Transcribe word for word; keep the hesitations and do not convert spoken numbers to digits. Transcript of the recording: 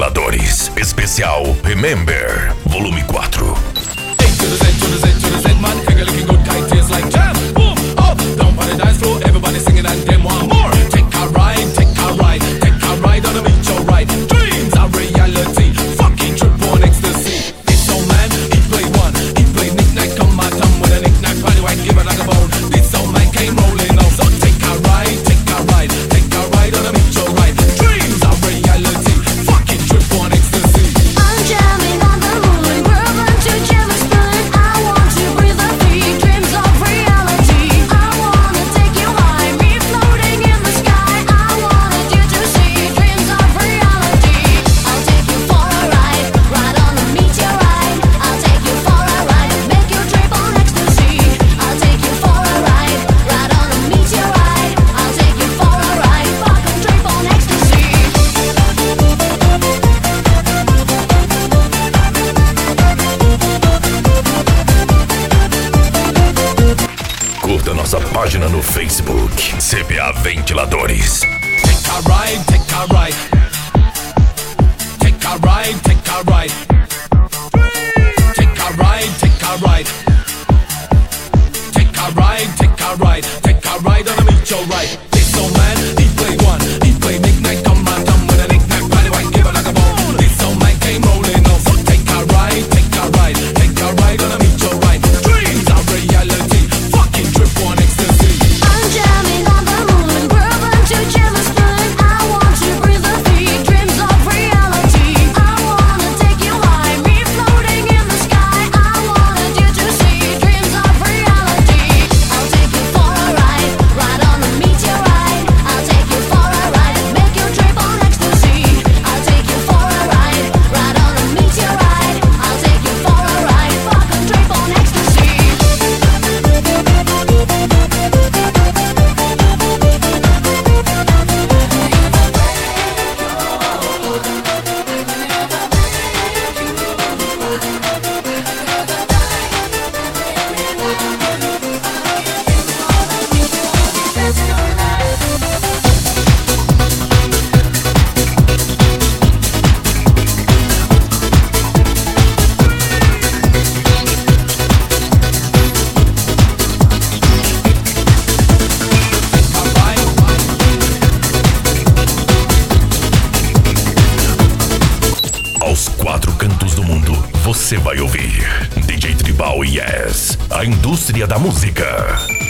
Ventiladores. Especial Remember, volume quatro. Curta nossa página no Facebook, C B A Ventiladores. Take a ride, take a ride. Take a ride, take a ride. Take a ride, take a ride. Take a ride, take a ride. Take a ride on a meteorite. This old man, he play one. He play knick-knack, come on, come with a knick-knack, body white, give it like a bone. This old man came rolling on. So take a ride, take a ride. Take a ride on a meteorite. Dreams are reality. Fucking trip on ecstasy. I'm jamming on the moon, grooving to Gemma's spoon. I want to breathe the beat, dreams of reality. I wanna take you high, me floating in the sky. I wanted you to see dreams of reality. I'll take you for a ride, ride on a meteorite. I'll take you for a ride, make you trip on ecstasy. I'll take you for a ride, ride on a meteorite. I'll take you for a ride, fucking trip on ecstasy. Aos quatro cantos do mundo, você vai ouvir D J Tribal e Yes, a indústria da música.